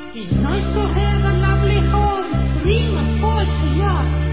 It's nice to have a lovely home. Dream, of course, yeah.